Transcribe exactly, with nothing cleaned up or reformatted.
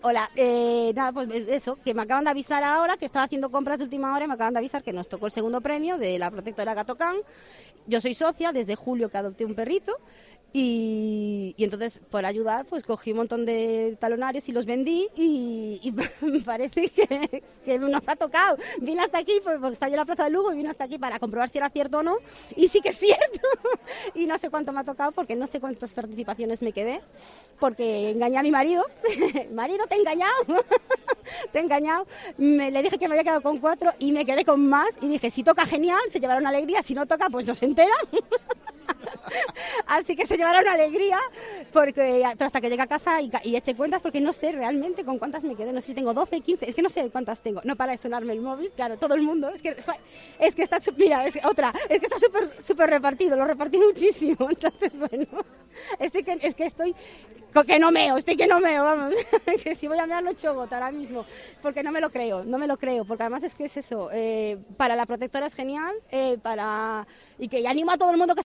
Hola, eh, nada, pues eso, que me acaban de avisar ahora que estaba haciendo compras de última hora y me acaban de avisar que nos tocó el segundo premio de la protectora Gatocán. Yo soy socia desde julio que adopté un perrito. Y, y entonces, por ayudar, pues cogí un montón de talonarios y los vendí y, y me parece que, que nos ha tocado. Vine hasta aquí, pues, porque estaba yo en la Plaza de Lugo y vine hasta aquí para comprobar si era cierto o no. Y sí que es cierto. Y no sé cuánto me ha tocado porque no sé cuántas participaciones me quedé. Porque engañé a mi marido. Marido, te he engañado. Te he engañado. Me, le dije que me había quedado con cuatro y me quedé con más. Y dije, si toca genial, se llevará una alegría. Si no toca, pues no se entera. Así que se llevará una alegría, porque, pero hasta que llegue a casa y, y eche cuentas, porque no sé realmente con cuántas me quedé, no sé si tengo doce, quince, es que no sé cuántas tengo, no para de sonarme el móvil, claro, todo el mundo, es que, es que está, mira, es, otra, es que está súper súper repartido, lo repartí muchísimo, entonces bueno, estoy que, es que estoy, que no meo, estoy que no meo, vamos, que si voy a mear lo echo gota ahora mismo, porque no me lo creo, no me lo creo, porque además es que es eso, eh, para la protectora es genial, eh, para, y que animo a todo el mundo que